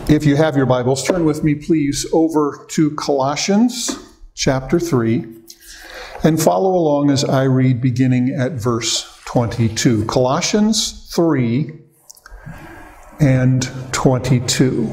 If you have your Bibles, turn with me, please, over to Colossians chapter 3 and follow along as I read beginning at verse 22. Colossians 3 and 22.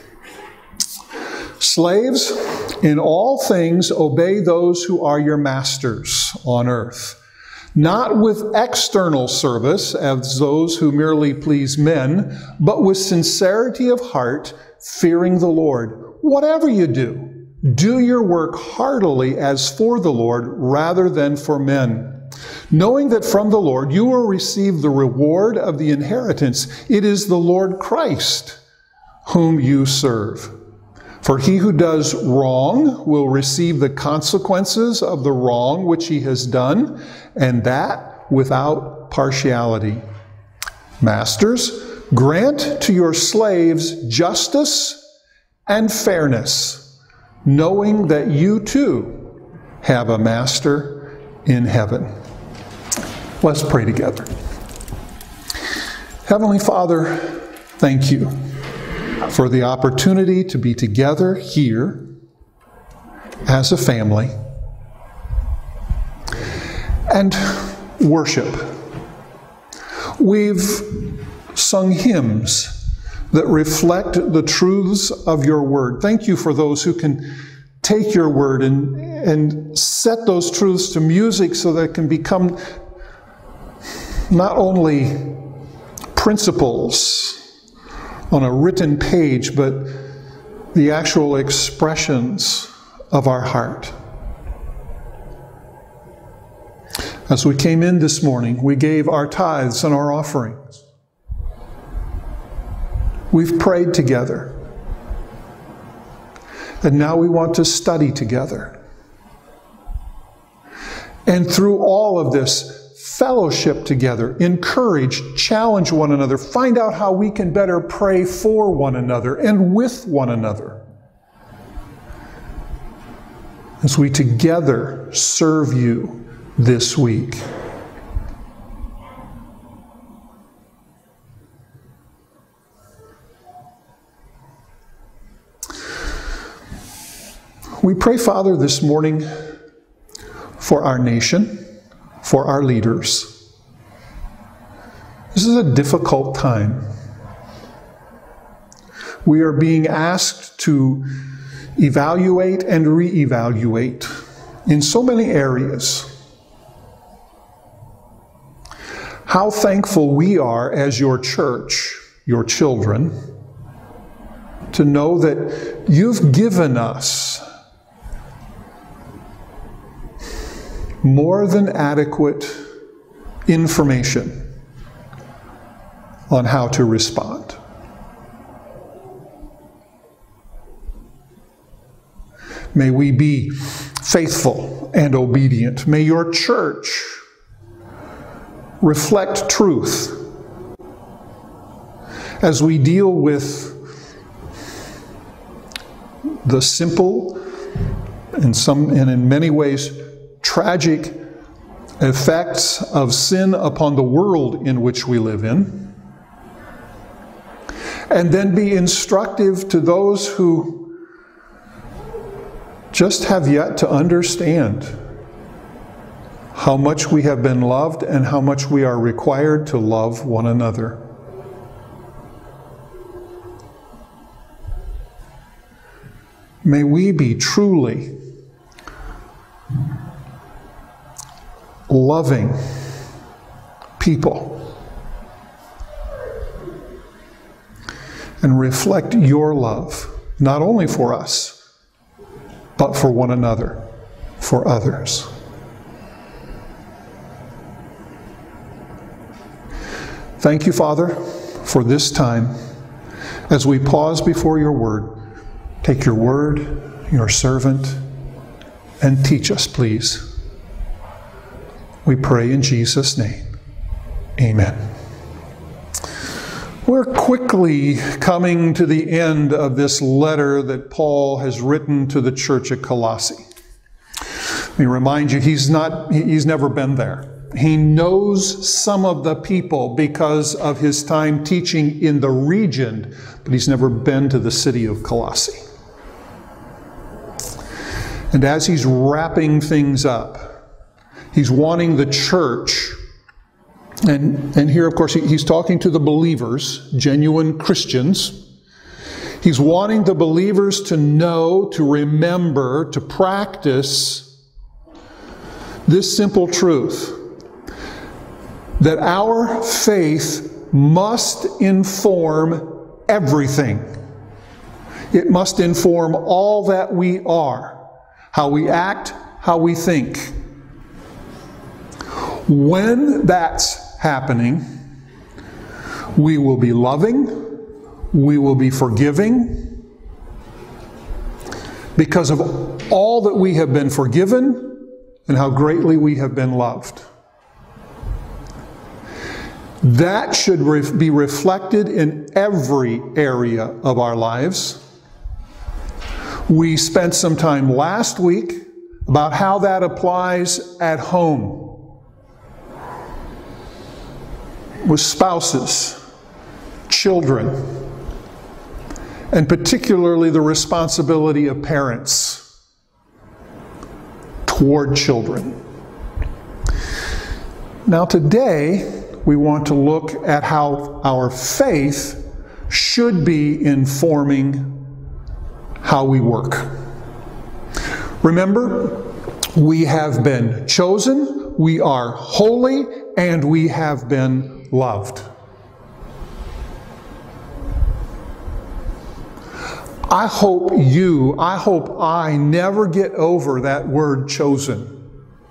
Slaves, in all things obey those who are your masters on earth, not with external service as those who merely please men, but with sincerity of heart, fearing the Lord. Whatever you do, do your work heartily as for the Lord rather than for men, knowing that from the Lord you will receive the reward of the inheritance. It is the Lord Christ whom you serve. For he who does wrong will receive the consequences of the wrong which he has done, and that without partiality. Masters, grant to your slaves justice and fairness, knowing that you too have a master in heaven. Let's pray together. Heavenly Father, thank you for the opportunity to be together here as a family and worship. We've sung hymns that reflect the truths of your word. Thank you for those who can take your word and set those truths to music so that it can become not only principles on a written page, but the actual expressions of our heart. As we came in this morning, we gave our tithes and our offerings. We've prayed together. And now we want to study together. And through all of this, fellowship together, encourage, challenge one another, find out how we can better pray for one another and with one another as we together serve you this week. We pray, Father, this morning for our nation, for our leaders. This is a difficult time. We are being asked to evaluate and reevaluate in so many areas. How thankful we are as your church, your children, to know that you've given us more than adequate information on how to respond. May we be faithful and obedient. May your church reflect truth as we deal with the simple and in many ways tragic effects of sin upon the world in which we live in, and then be instructive to those who just have yet to understand how much we have been loved and how much we are required to love one another. May we be truly loving people and reflect your love, not only for us, but for one another, for others. Thank you, Father, for this time. As we pause before your word, take your word, your servant, and teach us, please. We pray in Jesus' name. Amen. We're quickly coming to the end of this letter that Paul has written to the church at Colossae. Let me remind you, he's never been there. he knows some of the people because of his time teaching in the region, but he's never been to the city of Colossae. And as he's wrapping things up, he's wanting the church, and here, of course, he's talking to the believers, genuine Christians. He's wanting the believers to know, to remember, to practice this simple truth, that our faith must inform everything. It must inform all that we are, how we act, how we think. When that's happening, we will be loving, we will be forgiving, because of all that we have been forgiven and how greatly we have been loved. That should be reflected in every area of our lives. We spent some time last week about how that applies at home, with spouses, children, and particularly the responsibility of parents toward children. Now today, we want to look at how our faith should be informing how we work. Remember, we have been chosen, we are holy, and we have been loved. I hope I never get over that word chosen.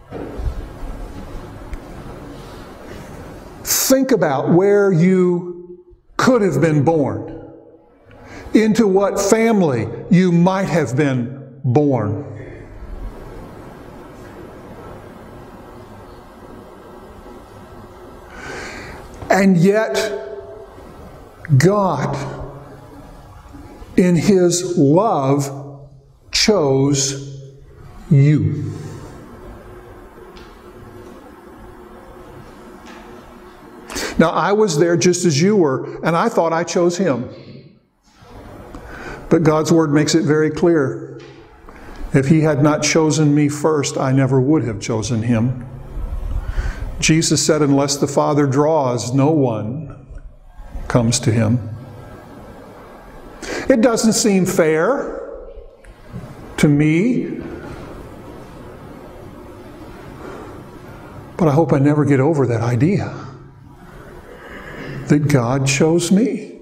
Think about where you could have been born, into what family you might have been born. And yet, God, in His love, chose you. Now, I was there just as you were, and I thought I chose Him. But God's Word makes it very clear. If He had not chosen me first, I never would have chosen Him. Jesus said, unless the Father draws, no one comes to Him. It doesn't seem fair to me, but I hope I never get over that idea that God chose me.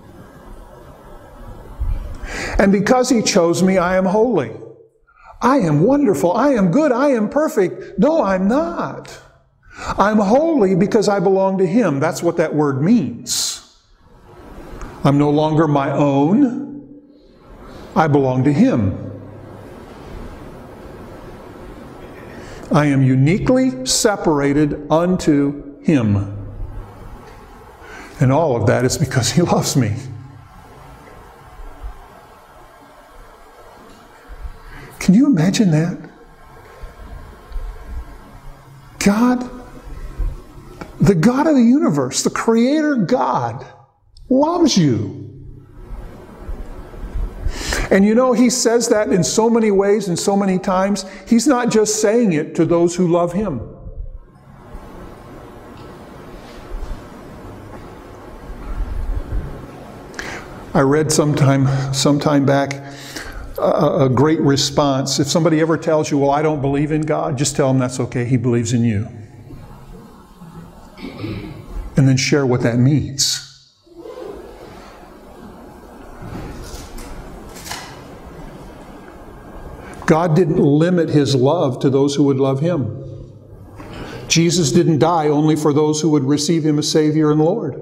And because He chose me, I am holy. I am wonderful. I am good. I am perfect. No, I'm not. I'm holy because I belong to Him. That's what that word means. I'm no longer my own. I belong to Him. I am uniquely separated unto Him. And all of that is because He loves me. Can you imagine that? God, the God of the universe, the Creator God, loves you. And you know, He says that in so many ways and so many times. He's not just saying it to those who love Him. I read sometime back a great response. If somebody ever tells you, well, I don't believe in God, just tell them that's okay. He believes in you. And then share what that means. God didn't limit His love to those who would love Him. Jesus didn't die only for those who would receive Him as Savior and Lord.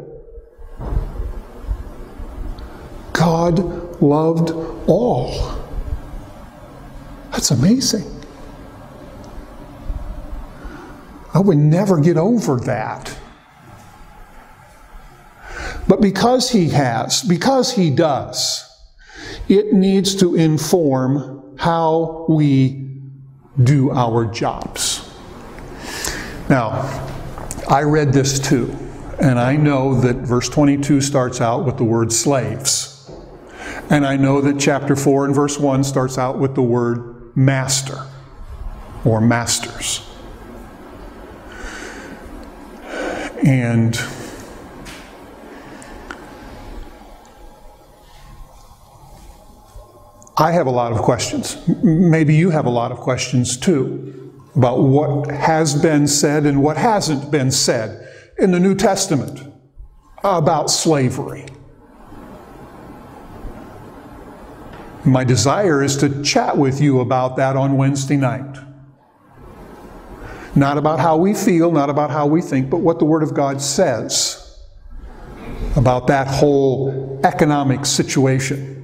God loved all. That's amazing. I would never get over that. But because He does, it needs to inform how we do our jobs. Now, I read this too, and I know that verse 22 starts out with the word slaves. And I know that chapter 4 and verse 1 starts out with the word master or masters. And I have a lot of questions. Maybe you have a lot of questions too about what has been said and what hasn't been said in the New Testament about slavery. My desire is to chat with you about that on Wednesday night. Not about how we feel, not about how we think, but what the Word of God says about that whole economic situation,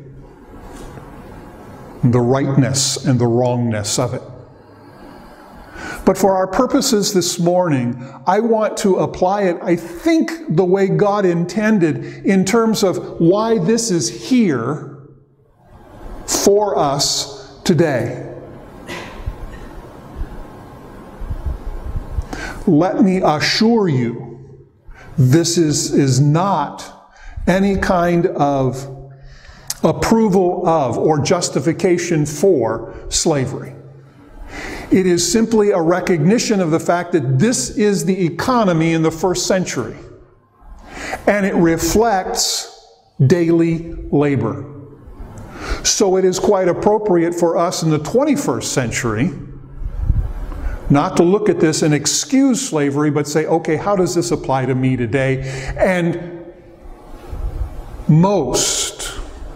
the rightness and the wrongness of it. But for our purposes this morning, I want to apply it, I think, the way God intended in terms of why this is here for us today. Let me assure you, this is not any kind of approval of or justification for slavery. It is simply a recognition of the fact that this is the economy in the first century, and it reflects daily labor. So it is quite appropriate for us in the 21st century not to look at this and excuse slavery, but say, okay, how does this apply to me today? And most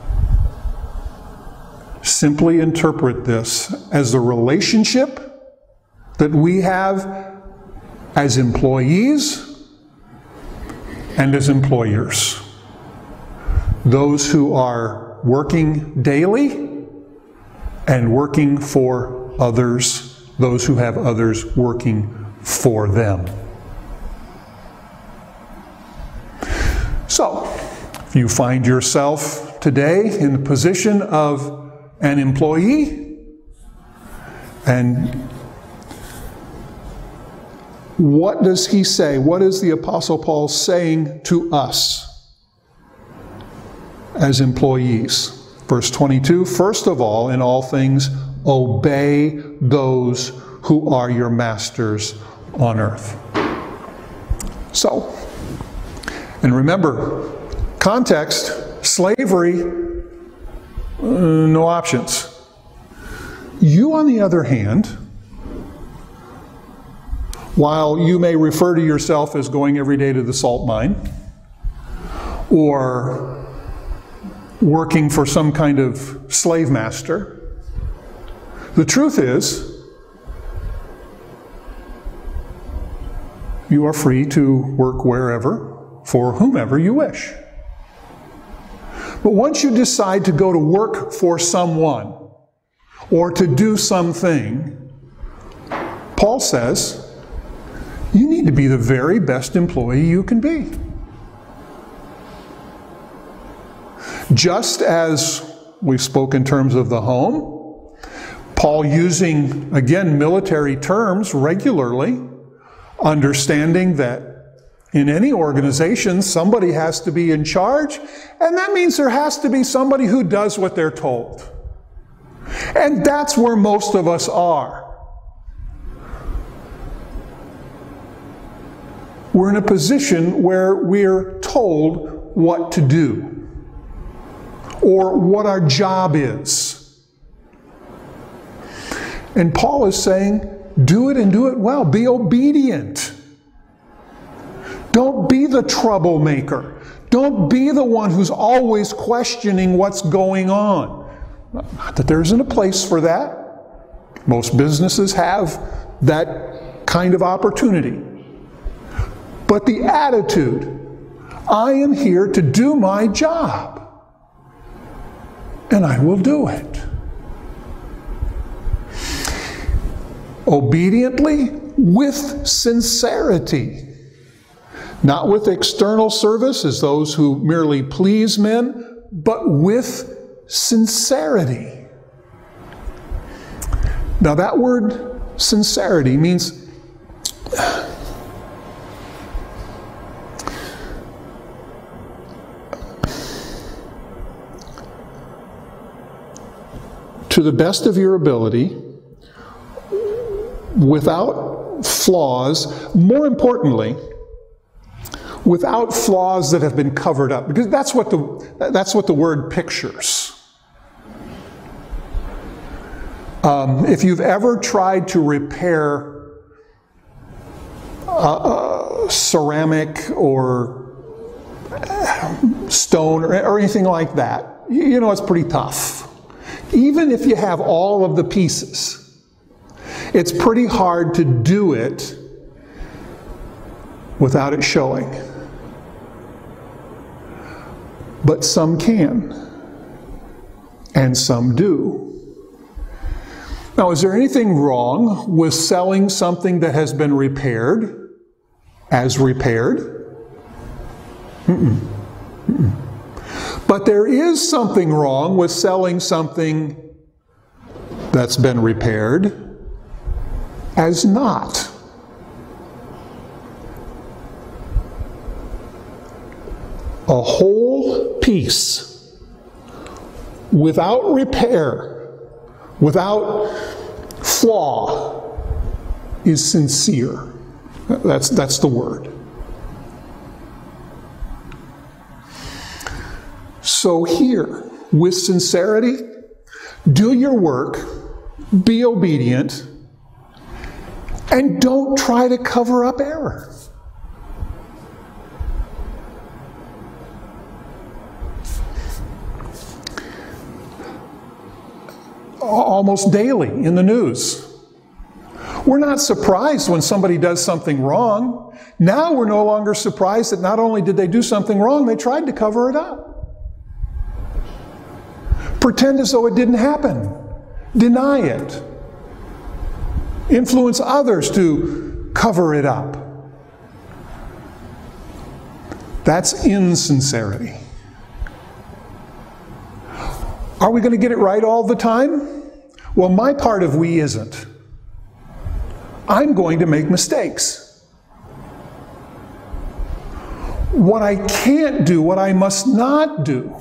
simply interpret this as the relationship that we have as employees and as employers. Those who are working daily and working for others, those who have others working for them. So, if you find yourself today in the position of an employee, and what does he say? What is the Apostle Paul saying to us as employees? Verse 22, first of all, in all things, obey those who are your masters on earth. So, and remember, context, slavery, no options. You, on the other hand, while you may refer to yourself as going every day to the salt mine, or working for some kind of slave master, the truth is, you are free to work wherever, for whomever you wish. But once you decide to go to work for someone, or to do something, Paul says, you need to be the very best employee you can be. Just as we spoke in terms of the home, Paul using, again, military terms regularly, understanding that in any organization, somebody has to be in charge, and that means there has to be somebody who does what they're told. And that's where most of us are. We're in a position where we're told what to do, or what our job is. And Paul is saying, do it and do it well. Be obedient. Don't be the troublemaker. Don't be the one who's always questioning what's going on. Not that there isn't a place for that. Most businesses have that kind of opportunity. But the attitude, I am here to do my job, and I will do it. Obediently, with sincerity. Not with external service as those who merely please men, but with sincerity. Now that word sincerity means to the best of your ability, without flaws, more importantly, without flaws that have been covered up, because that's what the word pictures. If you've ever tried to repair ceramic or stone or anything like that, you know it's pretty tough. Even if you have all of the pieces, it's pretty hard to do it without it showing. But some can, and some do. Now, is there anything wrong with selling something that has been repaired as repaired? But there is something wrong with selling something that's been repaired as not. A whole piece without repair, without flaw, is sincere. That's the word. So here, with sincerity, do your work, be obedient, and don't try to cover up error. Almost daily in the news, we're not surprised when somebody does something wrong. Now we're no longer surprised that not only did they do something wrong, they tried to cover it up. Pretend as though it didn't happen. Deny it. Influence others to cover it up. That's insincerity. Are we going to get it right all the time? Well, my part of we isn't. I'm going to make mistakes. What I can't do, what I must not do,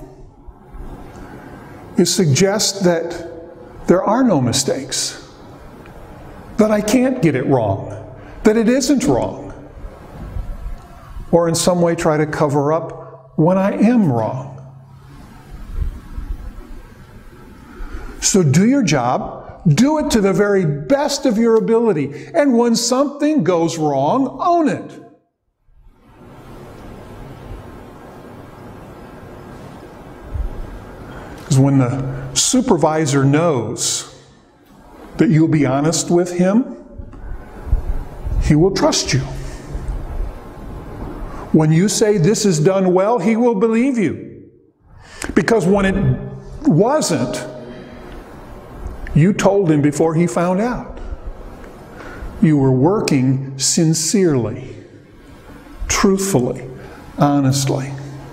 is suggest that there are no mistakes, that I can't get it wrong, that it isn't wrong, or in some way try to cover up when I am wrong. So do your job, do it to the very best of your ability, and when something goes wrong, own it. Because when the supervisor knows that you'll be honest with him, he will trust you. When you say this is done well, he will believe you. Because when it wasn't, you told him before he found out. You were working sincerely, truthfully, honestly.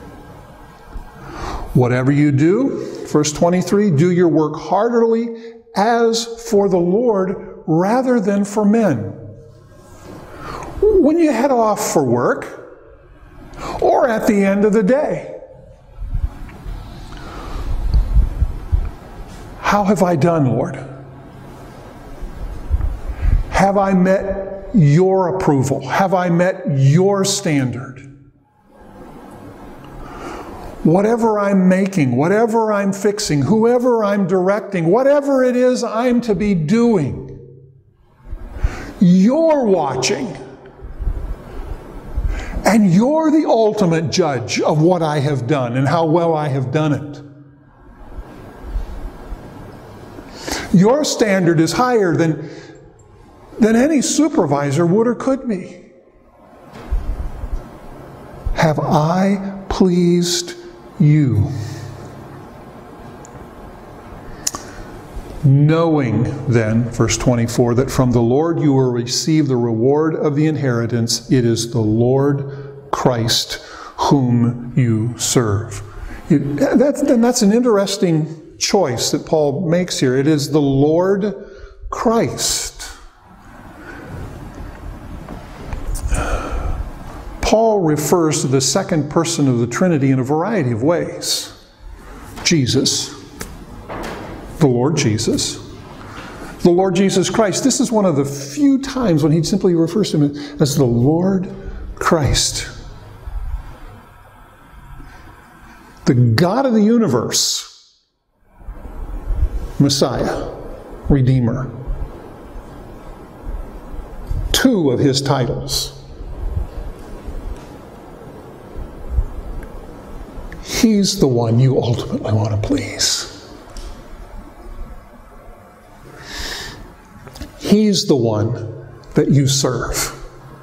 Whatever you do, verse 23, do your work heartily as for the Lord rather than for men. When you head off for work, or at the end of the day, how have I done, Lord? Have I met your approval? Have I met your standard? Whatever I'm making, whatever I'm fixing, whoever I'm directing, whatever it is I'm to be doing, you're watching. And you're the ultimate judge of what I have done and how well I have done it. Your standard is higher than any supervisor would or could be. Have I pleased you? Knowing then, verse 24, that from the Lord you will receive the reward of the inheritance, it is the Lord Christ whom you serve. That's an interesting choice that Paul makes here. It is the Lord Christ. Paul refers to the second person of the Trinity in a variety of ways. Jesus, The Lord Jesus. The Lord Jesus Christ. This is one of the few times when he simply refers to him as the Lord Christ. The God of the universe. Messiah. Redeemer. Two of his titles. He's the one you ultimately want to please. He's the one that you serve.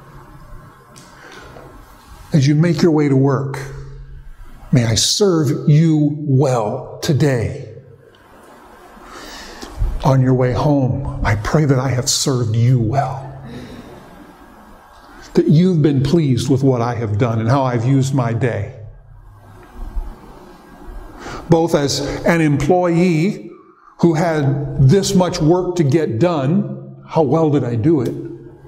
As you make your way to work, may I serve you well today. On your way home, I pray that I have served you well. That you've been pleased with what I have done and how I've used my day. Both as an employee who had this much work to get done, how well did I do it?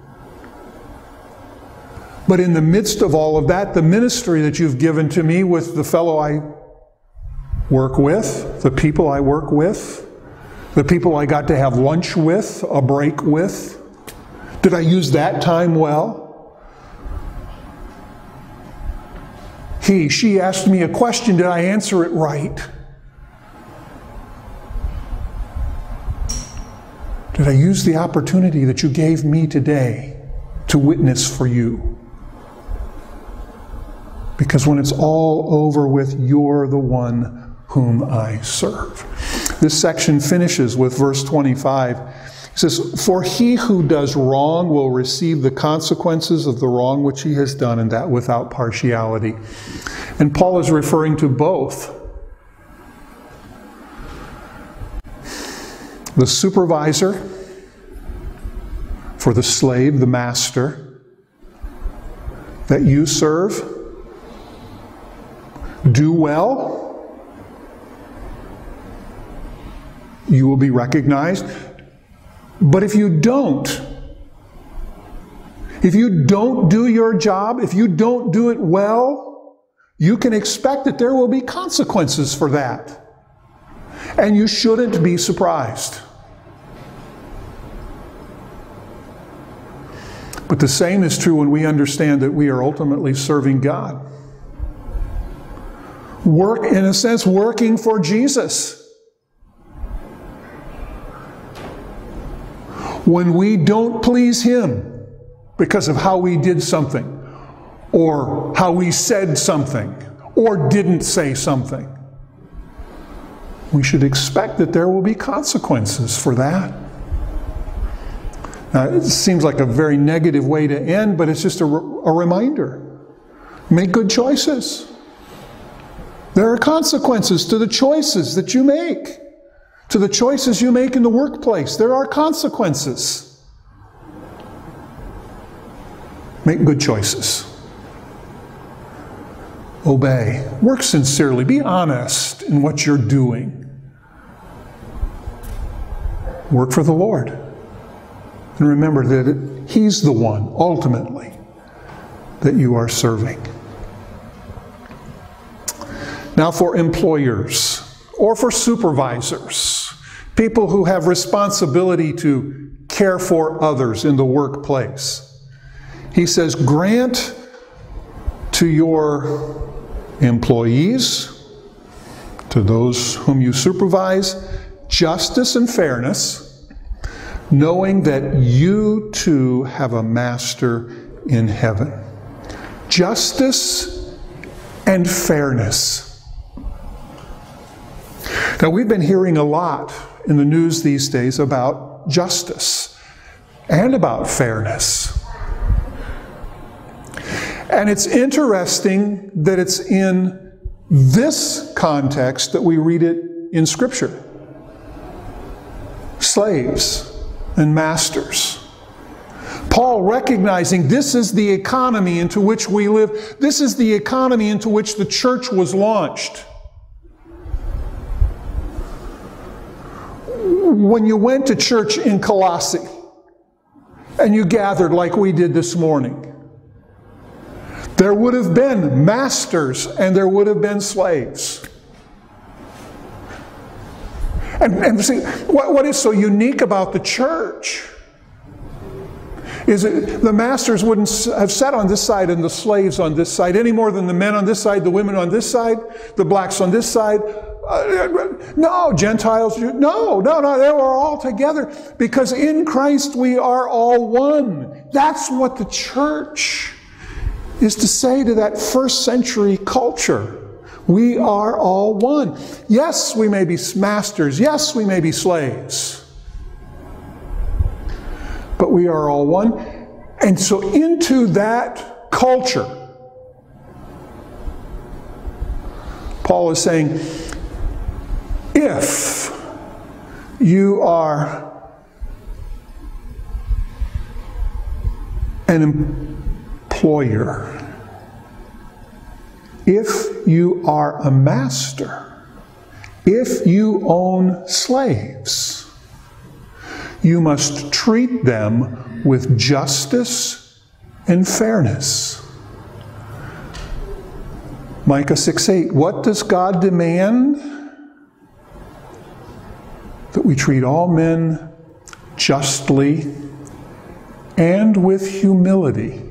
But in the midst of all of that, the ministry that you've given to me with the fellow I work with, the people I work with, the people I got to have lunch with, a break with, did I use that time well? She asked me a question, did I answer it right? Did I use the opportunity that you gave me today to witness for you? Because when it's all over with, you're the one whom I serve. This section finishes with verse 25. It says, "For he who does wrong will receive the consequences of the wrong which he has done, and that without partiality." And Paul is referring to both the supervisor for the slave, the master, that you serve. Do well, you will be recognized. But if you don't do your job, if you don't do it well, you can expect that there will be consequences for that. And you shouldn't be surprised. But the same is true when we understand that we are ultimately serving God. In a sense, working for Jesus. When we don't please Him because of how we did something, or how we said something, or didn't say something, we should expect that there will be consequences for that. Now, it seems like a very negative way to end, but it's just a reminder. Make good choices. There are consequences to the choices that you make. To the choices you make in the workplace, there are consequences. Make good choices. Obey. Work sincerely. Be honest in what you're doing. Work for the Lord. And remember that He's the one, ultimately, that you are serving. Now for employers, or for supervisors, people who have responsibility to care for others in the workplace. He says, grant to your employees, to those whom you supervise, justice and fairness, knowing that you too have a master in heaven. Justice and fairness. Now, we've been hearing a lot in the news these days about justice and about fairness. And it's interesting that it's in this context that we read it in Scripture. Slaves and masters. Paul recognizing this is the economy into which we live. This is the economy into which the church was launched. When you went to church in Colossae and you gathered like we did this morning, there would have been masters and there would have been slaves. And see, what is so unique about the church is that the masters wouldn't have sat on this side and the slaves on this side any more than the men on this side, the women on this side, the blacks on this side. No, Gentiles, no, they were all together because in Christ we are all one. That's what the church is to say to that first century culture. We are all one. Yes, we may be masters. Yes, we may be slaves. But we are all one. And so into that culture, Paul is saying, if you are an employer, if you are a master, if you own slaves, you must treat them with justice and fairness. Micah 6:8, what does God demand? That we treat all men justly and with humility.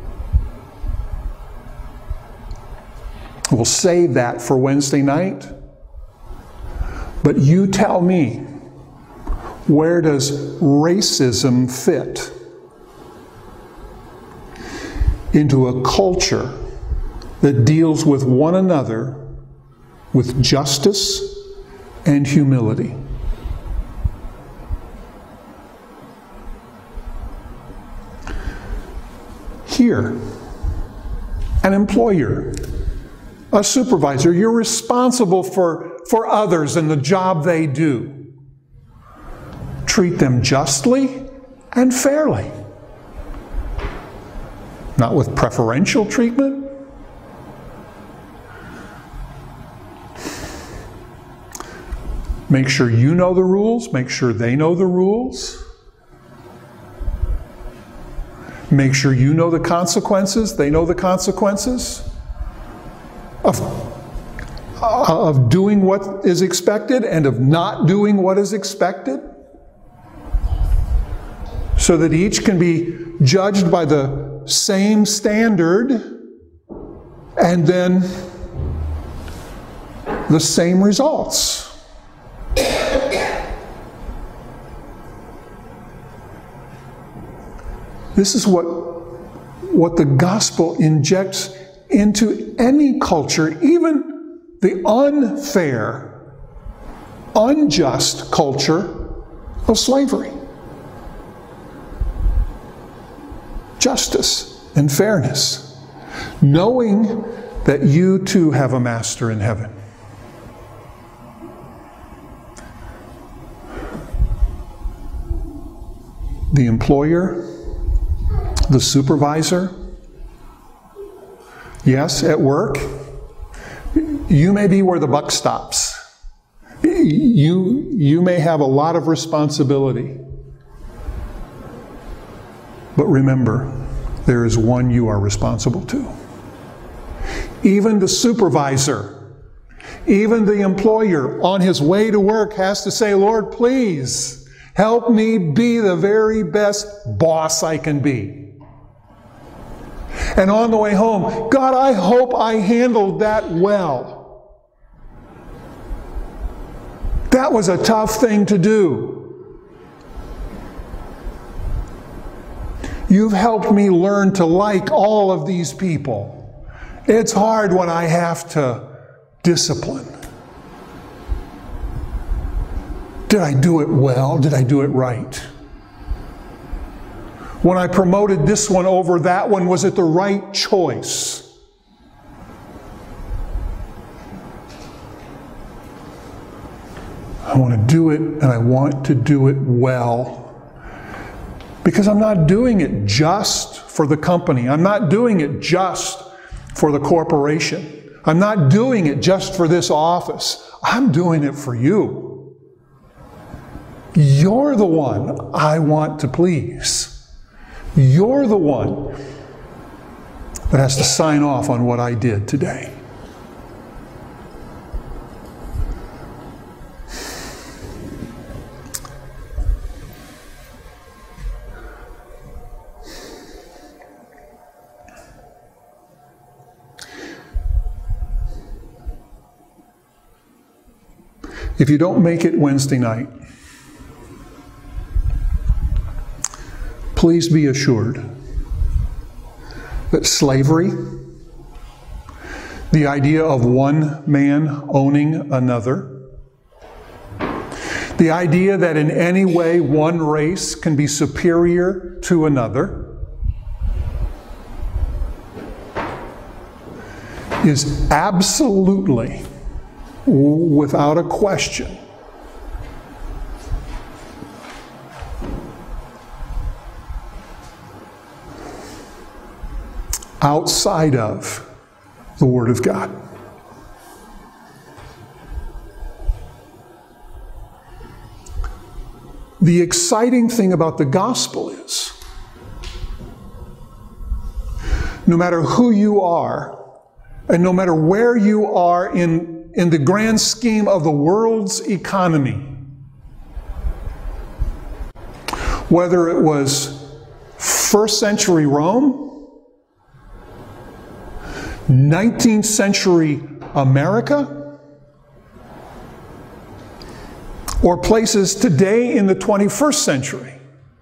We'll save that for Wednesday night. But you tell me, where does racism fit into a culture that deals with one another with justice and humility? Here, an employer, a supervisor, you're responsible for others and the job they do. Treat them justly and fairly. Not with preferential treatment. Make sure you know the rules. Make sure they know the rules. Make sure you know the consequences. They know the consequences of doing what is expected and of not doing what is expected, so that each can be judged by the same standard and then the same results. This is what the gospel injects into any culture, even the unfair, unjust culture of slavery. Justice and fairness, knowing that you too have a master in heaven. The employer, the supervisor, yes, at work, you may be where the buck stops. You may have a lot of responsibility. But remember, there is one you are responsible to. Even the supervisor, even the employer on his way to work has to say, Lord, please help me be the very best boss I can be. And on the way home, God, I hope I handled that well. That was a tough thing to do. You've helped me learn to like all of these people. It's hard when I have to discipline. Did I do it well? Did I do it right? When I promoted this one over that one, was it the right choice? I want to do it, and I want to do it well. Because I'm not doing it just for the company. I'm not doing it just for the corporation. I'm not doing it just for this office. I'm doing it for you. You're the one I want to please. You're the one that has to sign off on what I did today. If you don't make it Wednesday night, please be assured that slavery, the idea of one man owning another, the idea that in any way one race can be superior to another, is absolutely, without a question, outside of the Word of God. The exciting thing about the gospel is, no matter who you are, and no matter where you are in the grand scheme of the world's economy, whether it was first century Rome, 19th century America, or places today in the 21st century,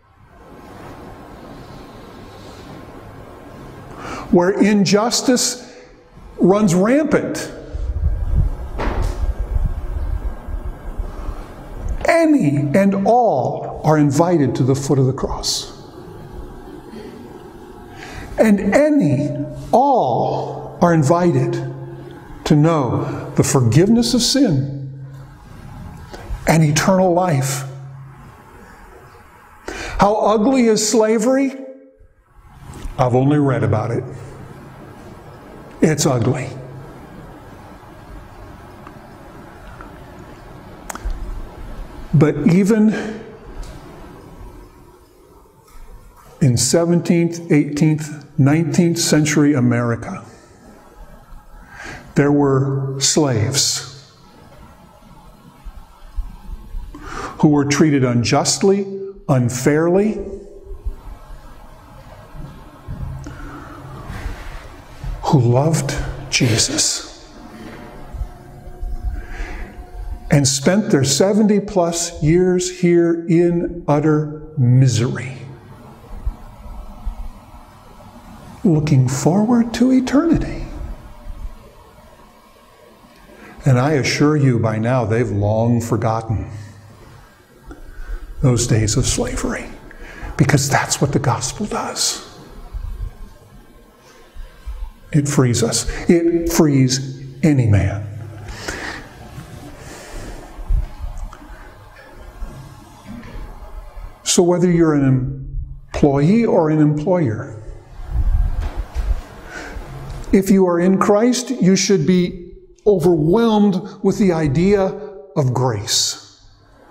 where injustice runs rampant, any and all are invited to the foot of the cross. And any, all are invited to know the forgiveness of sin and eternal life. How ugly is slavery? I've only read about it. It's ugly. But even in 17th, 18th, 19th century America, there were slaves who were treated unjustly, unfairly, who loved Jesus and spent their 70-plus years here in utter misery, looking forward to eternity. And I assure you by now they've long forgotten those days of slavery, because that's what the gospel does. It frees us. It frees any man. So whether you're an employee or an employer, if you are in Christ, you should be overwhelmed with the idea of grace.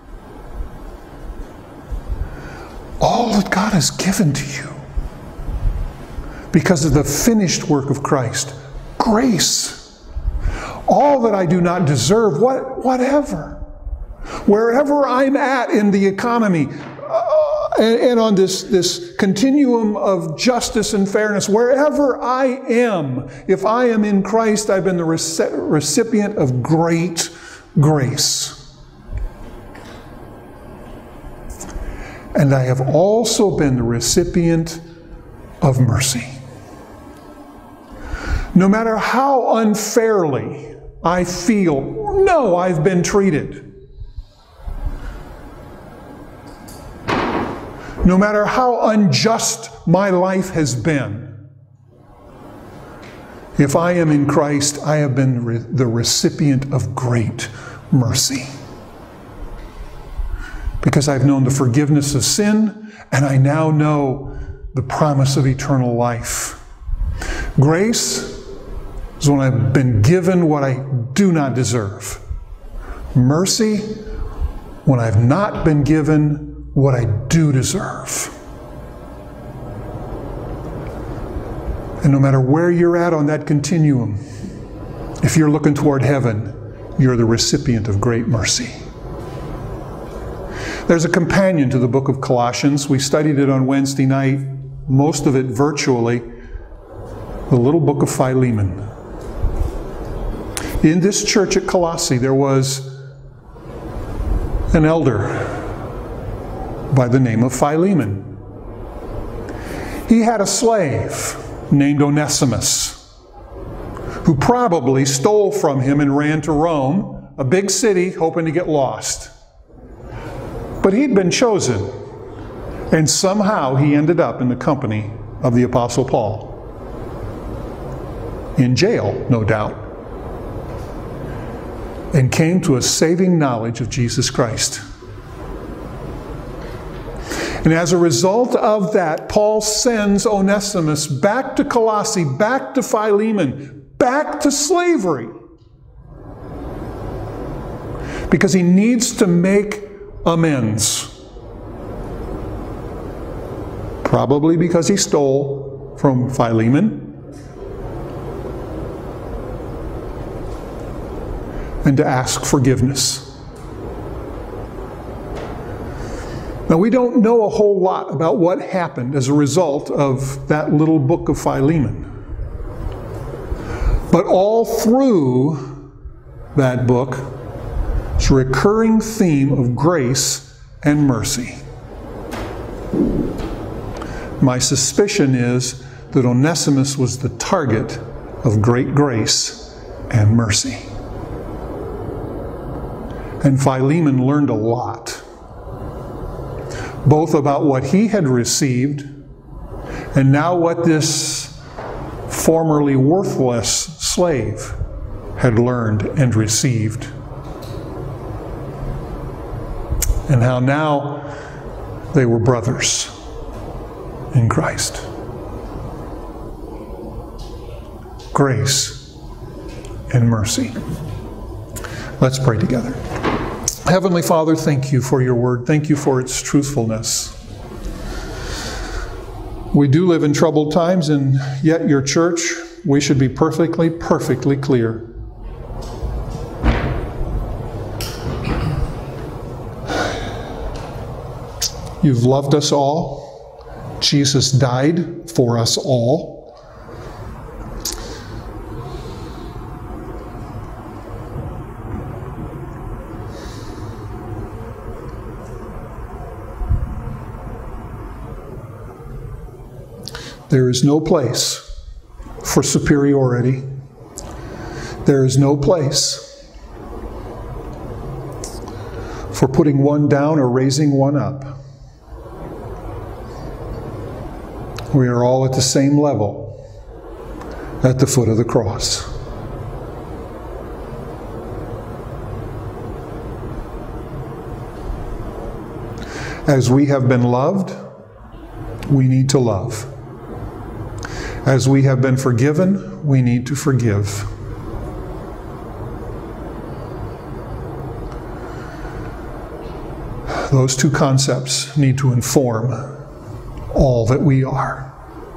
All that God has given to you because of the finished work of Christ. Grace. All that I do not deserve, whatever. Wherever I'm at in the economy, and on this continuum of justice and fairness, wherever I am, if I am in Christ, I've been the recipient of great grace. And I have also been the recipient of mercy. No matter how unfairly I feel or know I've been treated, no matter how unjust my life has been, if I am in Christ, I have been the recipient of great mercy. Because I've known the forgiveness of sin, and I now know the promise of eternal life. Grace is when I've been given what I do not deserve. Mercy, when I've not been given what I do deserve. And no matter where you're at on that continuum, if you're looking toward heaven, you're the recipient of great mercy. There's a companion to the book of Colossians. We studied it on Wednesday night, most of it virtually, the little book of Philemon. In this church at Colossae, there was an elder by the name of Philemon. He had a slave named Onesimus, who probably stole from him and ran to Rome, a big city, hoping to get lost. But he'd been chosen, and somehow he ended up in the company of the Apostle Paul. In jail, no doubt, and came to a saving knowledge of Jesus Christ. And as a result of that, Paul sends Onesimus back to Colossae, back to Philemon, back to slavery, because he needs to make amends. Probably because he stole from Philemon, and to ask forgiveness. Now, we don't know a whole lot about what happened as a result of that little book of Philemon. But all through that book, it's a recurring theme of grace and mercy. My suspicion is that Onesimus was the target of great grace and mercy. And Philemon learned a lot, both about what he had received and now what this formerly worthless slave had learned and received. And how now they were brothers in Christ. Grace and mercy. Let's pray together. Heavenly Father, thank you for your word. Thank you for its truthfulness. We do live in troubled times, and yet your church, we should be perfectly clear. You've loved us all. Jesus died for us all. There is no place for superiority. There is no place for putting one down or raising one up. We are all at the same level at the foot of the cross. As we have been loved, we need to love. As we have been forgiven, we need to forgive. Those two concepts need to inform all that we are.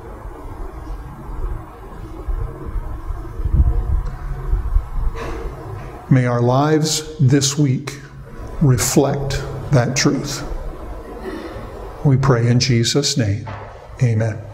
May our lives this week reflect that truth. We pray in Jesus' name. Amen.